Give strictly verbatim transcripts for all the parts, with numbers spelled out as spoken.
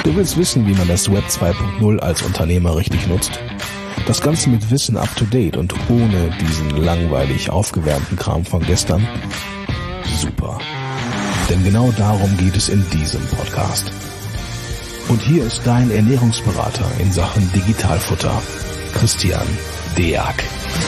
Du willst wissen, wie man das Web zwei Punkt null als Unternehmer richtig nutzt? Das Ganze mit Wissen up to date und ohne diesen langweilig aufgewärmten Kram von gestern? Super. Denn genau darum geht es in diesem Podcast. Und hier ist dein Ernährungsberater in Sachen Digitalfutter, Christian Deak.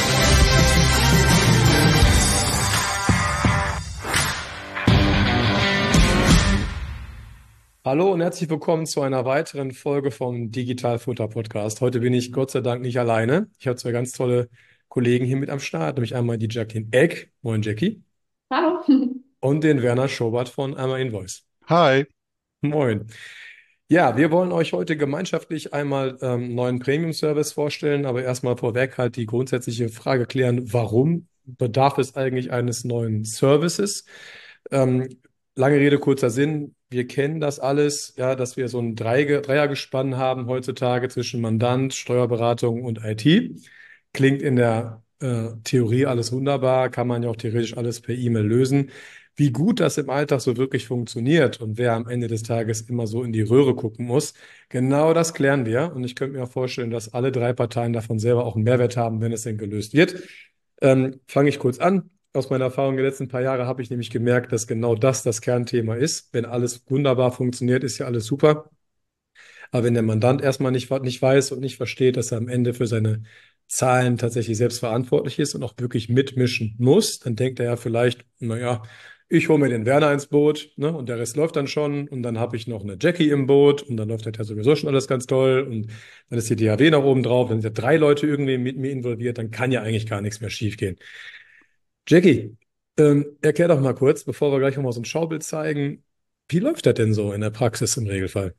Hallo und herzlich willkommen zu einer weiteren Folge vom Digitalfutter Podcast. Heute bin ich Gott sei Dank nicht alleine. Ich habe zwei ganz tolle Kollegen hier mit am Start, nämlich einmal die Jacqueline Egg. Moin Jackie. Hallo. Und den Werner Schobert von Einmal Invoice. Hi. Moin. Ja, wir wollen euch heute gemeinschaftlich einmal ähm, einen neuen Premium-Service vorstellen, aber erstmal vorweg halt die grundsätzliche Frage klären, warum bedarf es eigentlich eines neuen Services? Ähm, lange Rede, kurzer Sinn. Wir kennen das alles, ja, dass wir so ein Dreige- Dreiergespann haben heutzutage zwischen Mandant, Steuerberatung und I T. Klingt in der äh, Theorie alles wunderbar, kann man ja auch theoretisch alles per E-Mail lösen. Wie gut das im Alltag so wirklich funktioniert und wer am Ende des Tages immer so in die Röhre gucken muss, genau das klären wir. Und ich könnte mir vorstellen, dass alle drei Parteien davon selber auch einen Mehrwert haben, wenn es denn gelöst wird. Ähm, fange ich kurz an. Aus meiner Erfahrung der letzten paar Jahre habe ich nämlich gemerkt, dass genau das das Kernthema ist. Wenn alles wunderbar funktioniert, ist ja alles super. Aber wenn der Mandant erstmal nicht, nicht weiß und nicht versteht, dass er am Ende für seine Zahlen tatsächlich selbst verantwortlich ist und auch wirklich mitmischen muss, dann denkt er ja vielleicht, naja, ich hole mir den Werner ins Boot, ne, und der Rest läuft dann schon und dann habe ich noch eine Jackie im Boot und dann läuft halt ja sowieso schon alles ganz toll und dann ist die D A W noch oben drauf, dann sind ja drei Leute irgendwie mit mir involviert, dann kann ja eigentlich gar nichts mehr schiefgehen. Jackie, ähm, erklär doch mal kurz, bevor wir gleich nochmal so ein Schaubild zeigen, wie läuft das denn so in der Praxis im Regelfall?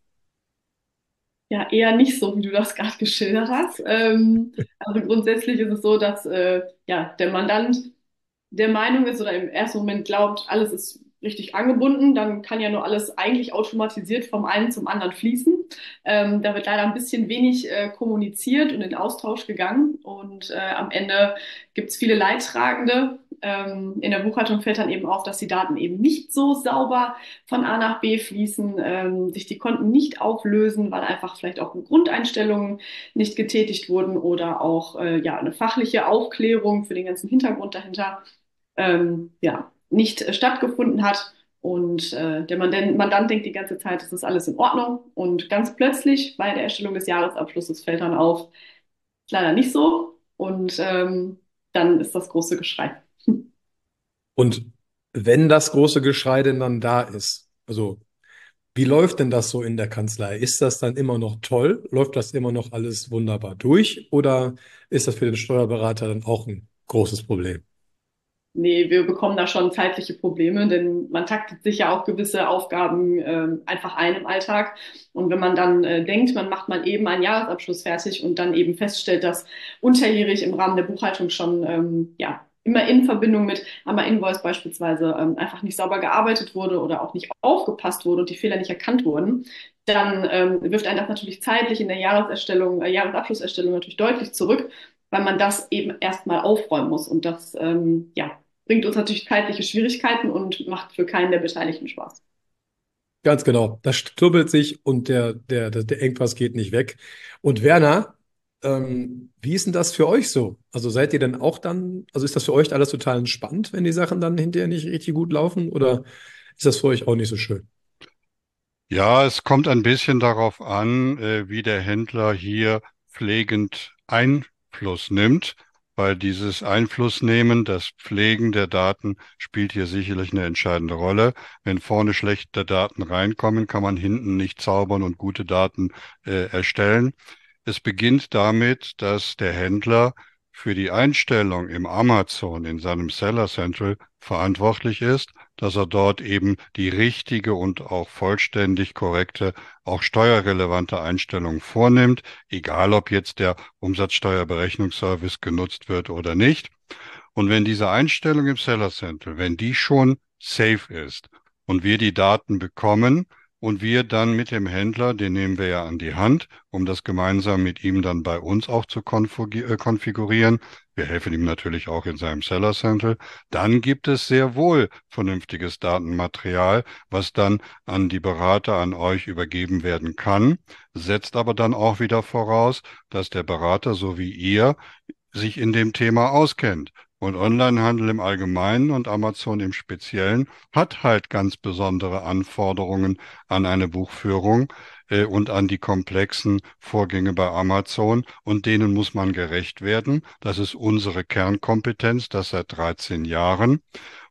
Ja, eher nicht so, wie du das gerade geschildert hast. Ähm, also grundsätzlich ist es so, dass äh, ja, der Mandant der Meinung ist oder im ersten Moment glaubt, alles ist richtig angebunden, dann kann ja nur alles eigentlich automatisiert vom einen zum anderen fließen. Ähm, da wird leider ein bisschen wenig äh, kommuniziert und in Austausch gegangen und äh, am Ende gibt es viele Leidtragende. Ähm, in der Buchhaltung fällt dann eben auf, dass die Daten eben nicht so sauber von A nach B fließen, ähm, sich die Konten nicht auflösen, weil einfach vielleicht auch Grundeinstellungen nicht getätigt wurden oder auch äh, ja, eine fachliche Aufklärung für den ganzen Hintergrund dahinter ähm, ja, nicht äh, stattgefunden hat. Und äh, der Mandant, Mandant denkt die ganze Zeit, es ist alles in Ordnung. Und ganz plötzlich bei der Erstellung des Jahresabschlusses fällt dann auf, ist leider nicht so. Und ähm, dann ist das große Geschrei. Und wenn das große Geschrei denn dann da ist, also wie läuft denn das so in der Kanzlei? Ist das dann immer noch toll? Läuft das immer noch alles wunderbar durch? Oder ist das für den Steuerberater dann auch ein großes Problem? Nee, wir bekommen da schon zeitliche Probleme, denn man taktet sich ja auch gewisse Aufgaben ähm, einfach ein im Alltag. Und wenn man dann äh, denkt, man macht mal eben einen Jahresabschluss fertig und dann eben feststellt, dass unterjährig im Rahmen der Buchhaltung schon ähm, ja immer in Verbindung mit Einmal Invoice beispielsweise ähm, einfach nicht sauber gearbeitet wurde oder auch nicht aufgepasst wurde und die Fehler nicht erkannt wurden, dann ähm, wirft einen das natürlich zeitlich in der Jahreserstellung, äh, Jahresabschlusserstellung natürlich deutlich zurück, weil man das eben erstmal aufräumen muss. Und das ähm, ja, bringt uns natürlich zeitliche Schwierigkeiten und macht für keinen der Beteiligten Spaß. Ganz genau. Das stubbelt sich und der, der, der, der Engpass geht nicht weg. Und Werner, ähm, wie ist denn das für euch so? Also seid ihr denn auch dann, also ist das für euch alles total entspannt, wenn die Sachen dann hinterher nicht richtig gut laufen? Oder ist das für euch auch nicht so schön? Ja, es kommt ein bisschen darauf an, äh, wie der Händler hier pflegend Einfluss nimmt, weil dieses Einflussnehmen, das Pflegen der Daten spielt hier sicherlich eine entscheidende Rolle. Wenn vorne schlechte Daten reinkommen, kann man hinten nicht zaubern und gute Daten äh, erstellen. Es beginnt damit, dass der Händler für die Einstellung im Amazon, in seinem Seller Central, verantwortlich ist, dass er dort eben die richtige und auch vollständig korrekte, auch steuerrelevante Einstellung vornimmt, egal ob jetzt der Umsatzsteuerberechnungsservice genutzt wird oder nicht. Und wenn diese Einstellung im Seller Central, wenn die schon safe ist und wir die Daten bekommen, und wir dann mit dem Händler, den nehmen wir ja an die Hand, um das gemeinsam mit ihm dann bei uns auch zu konfigurieren. Wir helfen ihm natürlich auch in seinem Seller Central. Dann gibt es sehr wohl vernünftiges Datenmaterial, was dann an die Berater, an euch übergeben werden kann, setzt aber dann auch wieder voraus, dass der Berater, so wie ihr, sich in dem Thema auskennt. Und Onlinehandel im Allgemeinen und Amazon im Speziellen hat halt ganz besondere Anforderungen an eine Buchführung äh, und an die komplexen Vorgänge bei Amazon. Und denen muss man gerecht werden. Das ist unsere Kernkompetenz, das seit dreizehn Jahren.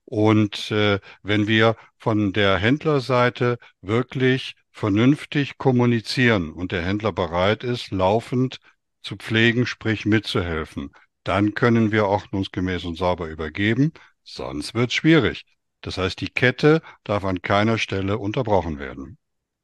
Und äh, wenn wir von der Händlerseite wirklich vernünftig kommunizieren und der Händler bereit ist, laufend zu pflegen, sprich mitzuhelfen, dann können wir ordnungsgemäß und sauber übergeben, sonst wird es schwierig. Das heißt, die Kette darf an keiner Stelle unterbrochen werden.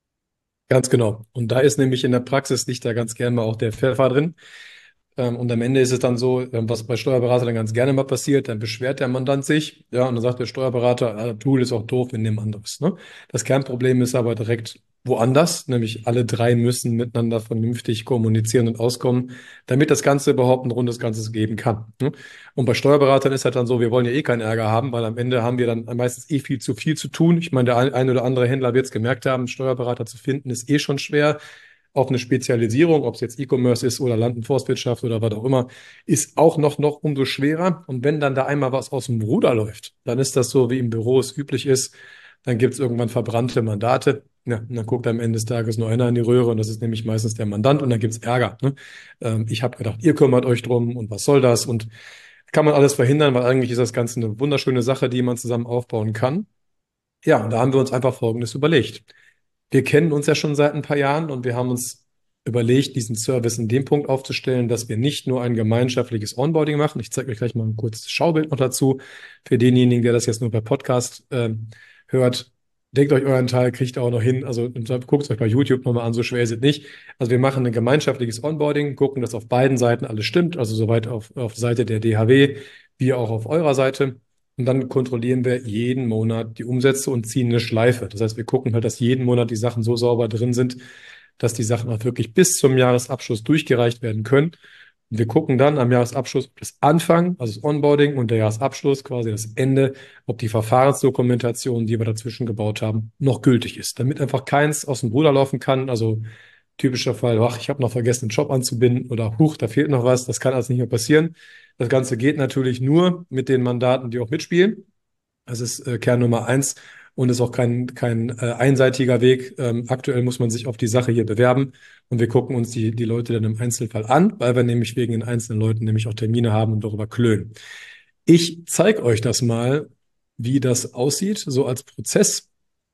Ganz genau. Und da ist nämlich in der Praxis liegt da ganz gerne mal auch der Pfeffer drin. Ähm, und am Ende ist es dann so, ähm, was bei Steuerberatern dann ganz gerne mal passiert, dann beschwert der Mandant sich, ja, und dann sagt der Steuerberater, ah, das Tool ist auch doof, wir nehmen anderes, ne? Das Kernproblem ist aber direkt woanders, nämlich alle drei müssen miteinander vernünftig kommunizieren und auskommen, damit das Ganze überhaupt ein rundes Ganzes geben kann, ne? Und bei Steuerberatern ist halt dann so, wir wollen ja eh keinen Ärger haben, weil am Ende haben wir dann meistens eh viel zu viel zu tun. Ich meine, der ein ein oder andere Händler wird es gemerkt haben, Steuerberater zu finden, ist eh schon schwer. Auf eine Spezialisierung, ob es jetzt E-Commerce ist oder Land- und Forstwirtschaft oder was auch immer, ist auch noch, noch umso schwerer. Und wenn dann da einmal was aus dem Ruder läuft, dann ist das so, wie im Büro es üblich ist. Dann gibt es irgendwann verbrannte Mandate. Ja, und dann guckt am Ende des Tages nur einer in die Röhre und das ist nämlich meistens der Mandant und dann gibt es Ärger. Ne? Ähm, ich habe gedacht, ihr kümmert euch drum und was soll das? Und kann man alles verhindern, weil eigentlich ist das Ganze eine wunderschöne Sache, die man zusammen aufbauen kann. Ja, und da haben wir uns einfach Folgendes überlegt. Wir kennen uns ja schon seit ein paar Jahren und wir haben uns überlegt, diesen Service in dem Punkt aufzustellen, dass wir nicht nur ein gemeinschaftliches Onboarding machen. Ich zeige euch gleich mal ein kurzes Schaubild noch dazu. Für denjenigen, der das jetzt nur per Podcast ähm, hört, denkt euch euren Teil, kriegt ihr auch noch hin. Also guckt es euch bei YouTube nochmal an, so schwer ist es nicht. Also wir machen ein gemeinschaftliches Onboarding, gucken, dass auf beiden Seiten alles stimmt, also soweit auf, auf Seite der D H W wie auch auf eurer Seite. Und dann kontrollieren wir jeden Monat die Umsätze und ziehen eine Schleife. Das heißt, wir gucken halt, dass jeden Monat die Sachen so sauber drin sind, dass die Sachen auch wirklich bis zum Jahresabschluss durchgereicht werden können. Und wir gucken dann am Jahresabschluss, ob das Anfang, also das Onboarding und der Jahresabschluss, quasi das Ende, ob die Verfahrensdokumentation, die wir dazwischen gebaut haben, noch gültig ist. Damit einfach keins aus dem Ruder laufen kann. Also typischer Fall, ach, ich habe noch vergessen, den Job anzubinden oder huch, da fehlt noch was. Das kann also nicht mehr passieren. Das Ganze geht natürlich nur mit den Mandaten, die auch mitspielen. Das ist äh, Kern Nummer eins und ist auch kein, kein äh, einseitiger Weg. Ähm, aktuell muss man sich auf die Sache hier bewerben und wir gucken uns die, die Leute dann im Einzelfall an, weil wir nämlich wegen den einzelnen Leuten nämlich auch Termine haben und darüber klönen. Ich zeige euch das mal, wie das aussieht, so als Prozess.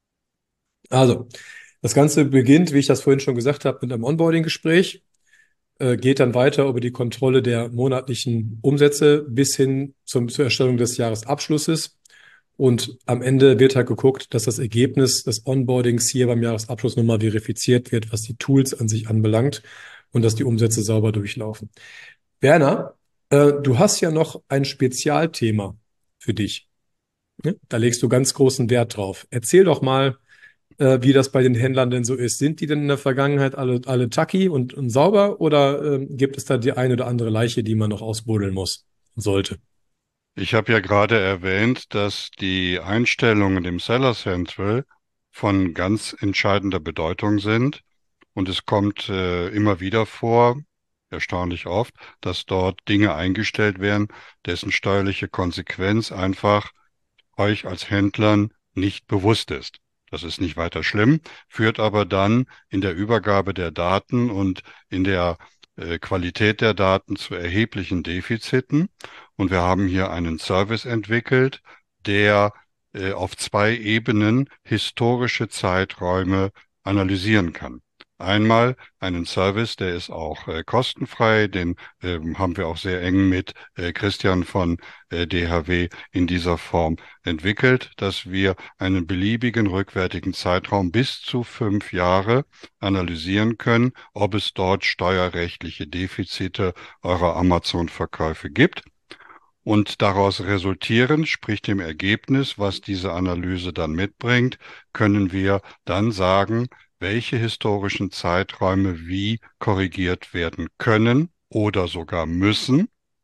Also, das Ganze beginnt, wie ich das vorhin schon gesagt habe, mit einem Onboarding-Gespräch, äh, geht dann weiter über die Kontrolle der monatlichen Umsätze bis hin zum, zur Erstellung des Jahresabschlusses. Und am Ende wird halt geguckt, dass das Ergebnis des Onboardings hier beim Jahresabschluss nochmal verifiziert wird, was die Tools an sich anbelangt und dass die Umsätze sauber durchlaufen. Werner, äh, du hast ja noch ein Spezialthema für dich. Ne? Da legst du ganz großen Wert drauf. Erzähl doch mal, äh, wie das bei den Händlern denn so ist. Sind die denn in der Vergangenheit alle, alle tucky und, und sauber oder äh, gibt es da die eine oder andere Leiche, die man noch ausbuddeln muss und sollte? Ich habe ja gerade erwähnt, dass die Einstellungen im Seller Central von ganz entscheidender Bedeutung sind. Und es kommt äh, immer wieder vor, erstaunlich oft, dass dort Dinge eingestellt werden, dessen steuerliche Konsequenz einfach euch als Händlern nicht bewusst ist. Das ist nicht weiter schlimm, führt aber dann in der Übergabe der Daten und in der äh, Qualität der Daten zu erheblichen Defiziten. Und wir haben hier einen Service entwickelt, der äh, auf zwei Ebenen historische Zeiträume analysieren kann. Einmal einen Service, der ist auch äh, kostenfrei, den äh, haben wir auch sehr eng mit äh, Christian von äh, D H W in dieser Form entwickelt, dass wir einen beliebigen rückwärtigen Zeitraum bis zu fünf Jahre analysieren können, ob es dort steuerrechtliche Defizite eurer Amazon-Verkäufe gibt. Und daraus resultierend, sprich dem Ergebnis, was diese Analyse dann mitbringt, können wir dann sagen, welche historischen Zeiträume wie korrigiert werden können oder sogar müssen,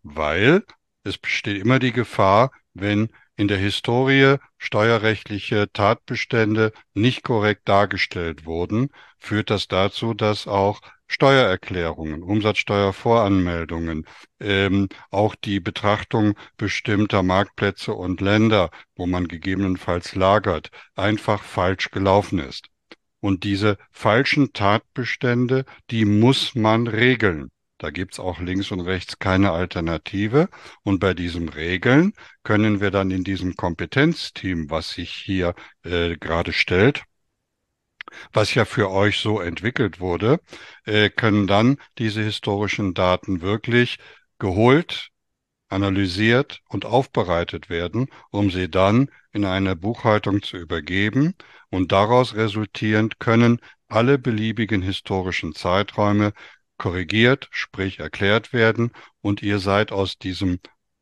weil es besteht immer die Gefahr, wenn in der Historie steuerrechtliche Tatbestände nicht korrekt dargestellt wurden, führt das dazu, dass auch Steuererklärungen, Umsatzsteuervoranmeldungen, ähm, auch die Betrachtung bestimmter Marktplätze und Länder, wo man gegebenenfalls lagert, einfach falsch gelaufen ist. Und diese falschen Tatbestände, die muss man regeln. Da gibt's auch links und rechts keine Alternative. Und bei diesem Regeln können wir dann in diesem Kompetenzteam, was sich hier äh, gerade stellt, was ja für euch so entwickelt wurde, äh, können dann diese historischen Daten wirklich geholt, analysiert und aufbereitet werden, um sie dann in eine Buchhaltung zu übergeben, und daraus resultierend können alle beliebigen historischen Zeiträume korrigiert, sprich erklärt werden, und ihr seid aus diesem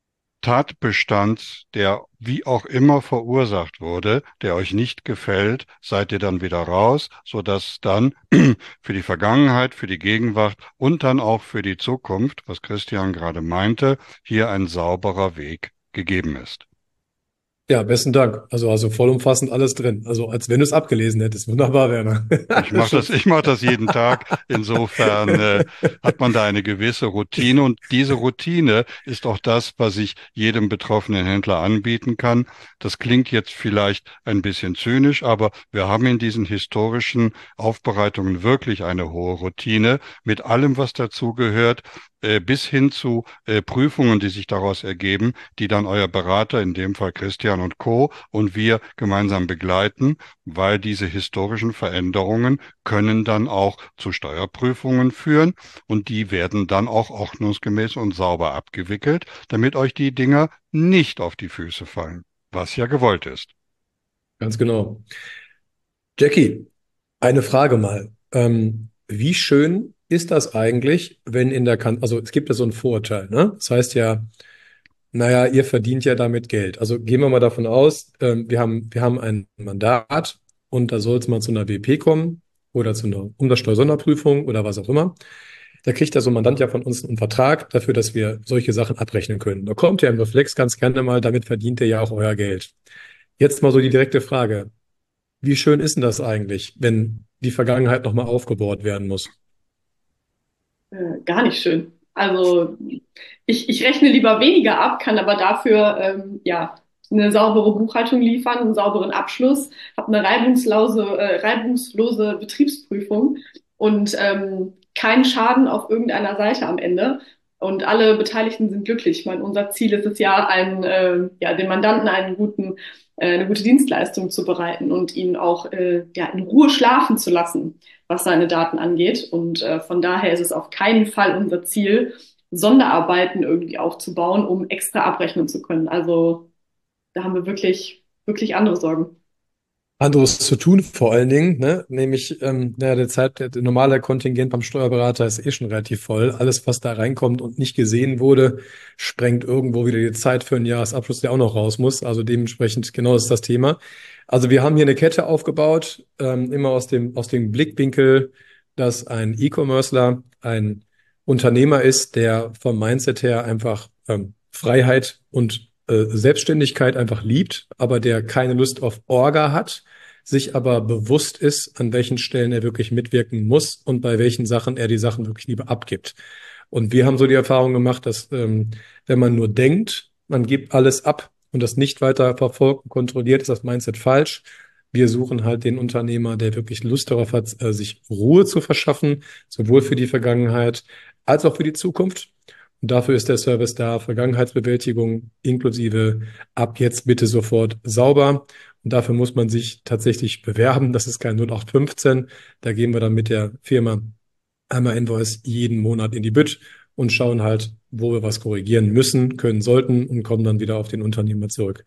Tatbestand, der wie auch immer verursacht wurde, der euch nicht gefällt, seid ihr dann wieder raus, sodass dann für die Vergangenheit, für die Gegenwart und dann auch für die Zukunft, was Christian gerade meinte, hier ein sauberer Weg gegeben ist. Ja, besten Dank. Also, also vollumfassend alles drin. Also, als wenn du es abgelesen hättest. Wunderbar, Werner. Ich mache das, ich mache das jeden Tag. Insofern äh, hat man da eine gewisse Routine, und diese Routine ist auch das, was ich jedem betroffenen Händler anbieten kann. Das klingt jetzt vielleicht ein bisschen zynisch, aber wir haben in diesen historischen Aufbereitungen wirklich eine hohe Routine mit allem, was dazugehört, äh, bis hin zu äh, Prüfungen, die sich daraus ergeben, die dann euer Berater, in dem Fall Christian und Co. und wir gemeinsam begleiten, weil diese historischen Veränderungen können dann auch zu Steuerprüfungen führen, und die werden dann auch ordnungsgemäß und sauber abgewickelt, damit euch die Dinger nicht auf die Füße fallen, was ja gewollt ist. Ganz genau. Jackie, eine Frage mal. Ähm, wie schön ist das eigentlich, wenn in der Kan also es gibt ja so ein Vorurteil, ne? Das heißt ja, naja, ihr verdient ja damit Geld. Also gehen wir mal davon aus, ähm, wir haben, wir haben ein Mandat und da soll es mal zu einer W P kommen oder zu einer Umsatzsteuersonderprüfung oder was auch immer. Da kriegt der so ein Mandant ja von uns einen Vertrag dafür, dass wir solche Sachen abrechnen können. Da kommt ja im Reflex ganz gerne mal, damit verdient ihr ja auch euer Geld. Jetzt mal so die direkte Frage. Wie schön ist denn das eigentlich, wenn die Vergangenheit nochmal aufgebohrt werden muss? Äh, gar nicht schön. Also ich, ich rechne lieber weniger ab, kann aber dafür ähm, ja eine saubere Buchhaltung liefern, einen sauberen Abschluss, habe eine reibungslose, äh, reibungslose Betriebsprüfung und ähm, keinen Schaden auf irgendeiner Seite am Ende. Und alle Beteiligten sind glücklich. Ich meine, unser Ziel ist es ja, einen, äh, ja, den Mandanten einen guten, äh, eine gute Dienstleistung zu bereiten und ihn auch äh, ja, in Ruhe schlafen zu lassen, was seine Daten angeht. Und äh, von daher ist es auf keinen Fall unser Ziel, Sonderarbeiten irgendwie aufzubauen, um extra abrechnen zu können. Also da haben wir wirklich, wirklich andere Sorgen. Anderes zu tun vor allen Dingen, ne? Nämlich, ähm, naja, der Zeit, der normale Kontingent beim Steuerberater ist eh schon relativ voll. Alles, was da reinkommt und nicht gesehen wurde, sprengt irgendwo wieder die Zeit für einen Jahresabschluss, der auch noch raus muss. Also dementsprechend, genau das ist das Thema. Also wir haben hier eine Kette aufgebaut, ähm, immer aus dem, aus dem Blickwinkel, dass ein E-Commercer ein Unternehmer ist, der vom Mindset her einfach ähm, Freiheit und äh, Selbstständigkeit einfach liebt, aber der keine Lust auf Orga hat, sich aber bewusst ist, an welchen Stellen er wirklich mitwirken muss und bei welchen Sachen er die Sachen wirklich lieber abgibt. Und wir haben so die Erfahrung gemacht, dass ähm, wenn man nur denkt, man gibt alles ab und das nicht weiter verfolgt und kontrolliert, ist das Mindset falsch. Wir suchen halt den Unternehmer, der wirklich Lust darauf hat, äh, sich Ruhe zu verschaffen, sowohl für die Vergangenheit als auch für die Zukunft. Und dafür ist der Service da, Vergangenheitsbewältigung inklusive ab jetzt bitte sofort sauber. Und dafür muss man sich tatsächlich bewerben. Das ist kein null acht fünfzehn. Da gehen wir dann mit der Firma einmal Invoice jeden Monat in die Bütt und schauen halt, wo wir was korrigieren müssen, können, sollten und kommen dann wieder auf den Unternehmer zurück.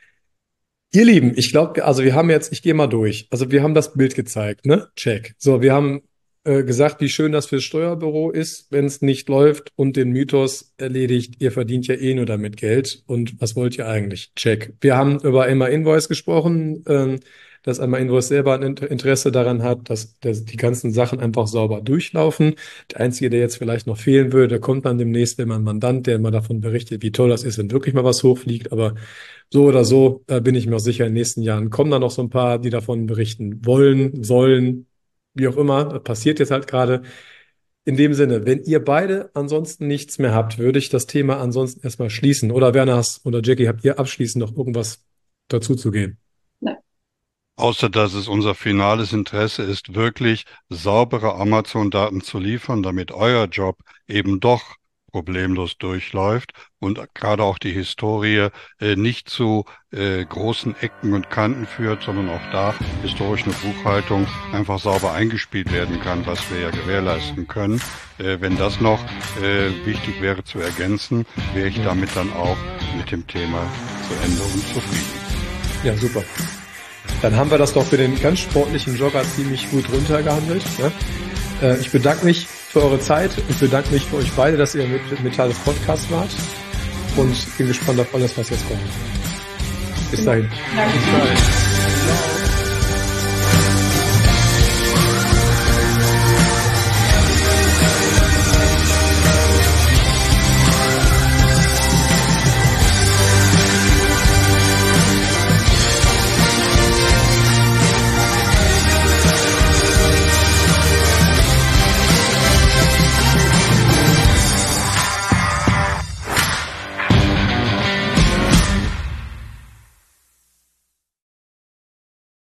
Ihr Lieben, ich glaube, also wir haben jetzt, ich gehe mal durch. Also wir haben das Bild gezeigt, ne? Check. So, wir haben äh, gesagt, wie schön das fürs Steuerbüro ist, wenn es nicht läuft, und den Mythos erledigt, ihr verdient ja eh nur damit Geld und was wollt ihr eigentlich? Check. Wir haben über Emma Invoice gesprochen, ähm, dass einmal Invoice selber ein Interesse daran hat, dass, dass die ganzen Sachen einfach sauber durchlaufen. Der Einzige, der jetzt vielleicht noch fehlen würde, der kommt dann demnächst, wenn man Mandant, der mal davon berichtet, wie toll das ist, wenn wirklich mal was hochfliegt. Aber so oder so, da bin ich mir auch sicher, in den nächsten Jahren kommen da noch so ein paar, die davon berichten wollen, sollen, wie auch immer. Das passiert jetzt halt gerade. In dem Sinne, wenn ihr beide ansonsten nichts mehr habt, würde ich das Thema ansonsten erstmal schließen. Oder Werner hast, oder Jackie, habt ihr abschließend noch irgendwas dazu zu geben? Nein. Außer dass es unser finales Interesse ist, wirklich saubere Amazon-Daten zu liefern, damit euer Job eben doch problemlos durchläuft und gerade auch die Historie äh, nicht zu äh, großen Ecken und Kanten führt, sondern auch da historisch eine Buchhaltung einfach sauber eingespielt werden kann, was wir ja gewährleisten können. Äh, wenn das noch äh, wichtig wäre zu ergänzen, wäre ich damit dann auch mit dem Thema zu Ende und zufrieden. Ja, super. Dann haben wir das doch für den ganz sportlichen Jogger ziemlich gut runtergehandelt. Ne? Äh, ich bedanke mich für eure Zeit und bedanke mich für euch beide, dass ihr mit, mit Teil des Podcasts wart und bin gespannt auf alles, was jetzt kommt. Bis dahin. Danke. Bis bald. Ciao.